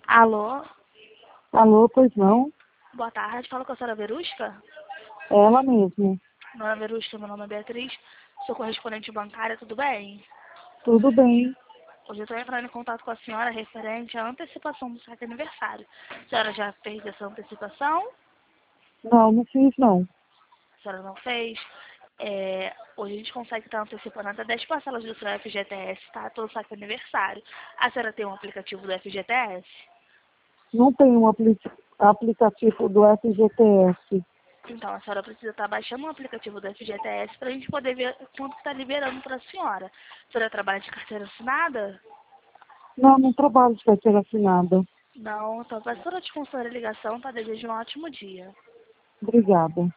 Alô, Alô, pois não? boa tarde. Fala com a senhora Verusca? Ela mesmo. Dona Verusca, meu nome é Beatriz. Sou correspondente bancária, tudo bem? Tudo bem. Hoje eu estou entrando em contato com a senhora referente à antecipação do saque aniversário. A senhora já fez essa antecipação? Não, não fiz não. A senhora não fez? Hoje a gente consegue estar antecipando até 10 parcelas do seu FGTS, tá? Todo saque aniversário. A senhora tem um aplicativo do FGTS? Não tem um aplicativo do FGTS. Então, a senhora precisa estar baixando um aplicativo do FGTS para a gente poder ver quanto está liberando para a senhora. A senhora trabalha de carteira assinada? Não, não trabalho de carteira assinada. Não, então, para a senhora te considerar a ligação, tá? Desejo um ótimo dia. Obrigada.